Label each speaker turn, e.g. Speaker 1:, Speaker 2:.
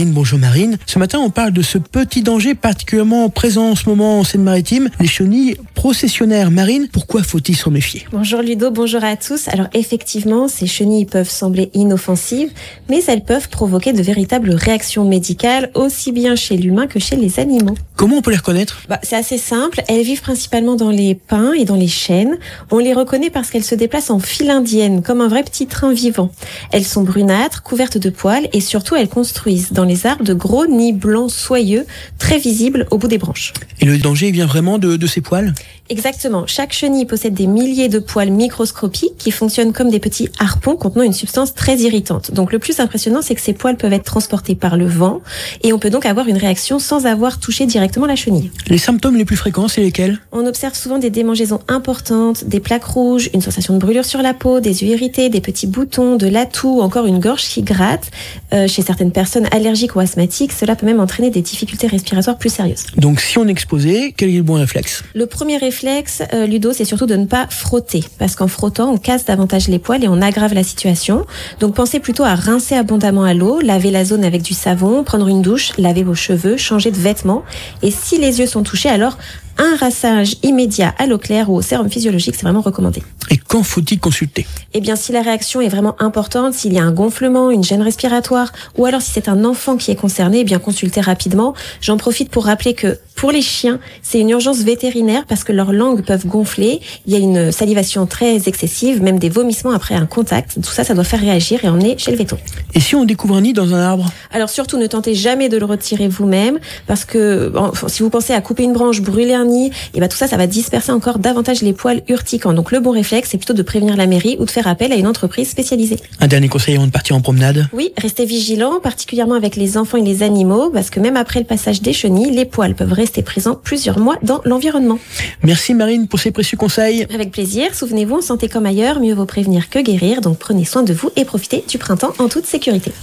Speaker 1: Bonjour Marine, ce matin on parle de ce petit danger particulièrement présent en ce moment en Seine-Maritime, les chenilles processionnaires. Marine, pourquoi faut-il s'en méfier?
Speaker 2: Bonjour Ludo, bonjour à tous. Alors effectivement, ces chenilles peuvent sembler inoffensives, mais elles peuvent provoquer de véritables réactions médicales, aussi bien chez l'humain que chez les animaux.
Speaker 1: Comment on peut les reconnaître?
Speaker 2: C'est assez simple, elles vivent principalement dans les pins et dans les chênes. On les reconnaît parce qu'elles se déplacent en file indienne, comme un vrai petit train vivant. Elles sont brunâtres, couvertes de poils et surtout elles construisent dans les arbres de gros nids blancs soyeux, très visibles au bout des branches.
Speaker 1: Et le danger vient vraiment de ces poils?
Speaker 2: Exactement. Chaque chenille possède des milliers de poils microscopiques qui fonctionnent comme des petits harpons contenant une substance très irritante. Donc le plus impressionnant, c'est que ces poils peuvent être transportés par le vent et on peut donc avoir une réaction sans avoir touché directement la chenille.
Speaker 1: Les symptômes les plus fréquents, c'est lesquels?
Speaker 2: On observe souvent des démangeaisons importantes, des plaques rouges, une sensation de brûlure sur la peau, des yeux irrités, des petits boutons, de la toux ou encore une gorge qui gratte. Chez certaines personnes allergiques ou asthmatiques, cela peut même entraîner des difficultés respiratoires plus sérieuses.
Speaker 1: Donc si on est exposé, quel est le bon réflexe?
Speaker 2: Le premier réflexe, Ludo, c'est surtout de ne pas frotter, parce qu'en frottant, on casse davantage les poils et on aggrave la situation. Donc pensez plutôt à rincer abondamment à l'eau, laver la zone avec du savon, prendre une douche, laver vos cheveux, changer de vêtements. Et si les yeux sont touchés, alors un rinçage immédiat à l'eau claire ou au sérum physiologique, c'est vraiment recommandé.
Speaker 1: Et quand faut-il consulter?
Speaker 2: Eh bien, si la réaction est vraiment importante, s'il y a un gonflement, une gêne respiratoire, ou alors si c'est un enfant qui est concerné, eh bien, consultez rapidement. J'en profite pour rappeler que pour les chiens, c'est une urgence vétérinaire parce que leurs langues peuvent gonfler. Il y a une salivation très excessive, même des vomissements après un contact. Tout ça, ça doit faire réagir et emmener chez le véto.
Speaker 1: Et si on découvre un nid dans un arbre?
Speaker 2: Alors surtout, ne tentez jamais de le retirer vous-même parce que si vous pensez à couper une branche, brûler un nid, et tout ça, ça va disperser encore davantage les poils urticants. Donc le bon réflexe, c'est plutôt de prévenir la mairie ou de faire appel à une entreprise spécialisée.
Speaker 1: Un dernier conseil avant de partir en promenade?
Speaker 2: Oui, restez vigilants, particulièrement avec les enfants et les animaux, parce que même après le passage des chenilles, les poils peuvent rester présents plusieurs mois dans l'environnement.
Speaker 1: Merci Marine pour ces précieux conseils.
Speaker 2: Avec plaisir. Souvenez-vous, en santé comme ailleurs, mieux vaut prévenir que guérir. Donc prenez soin de vous et profitez du printemps en toute sécurité.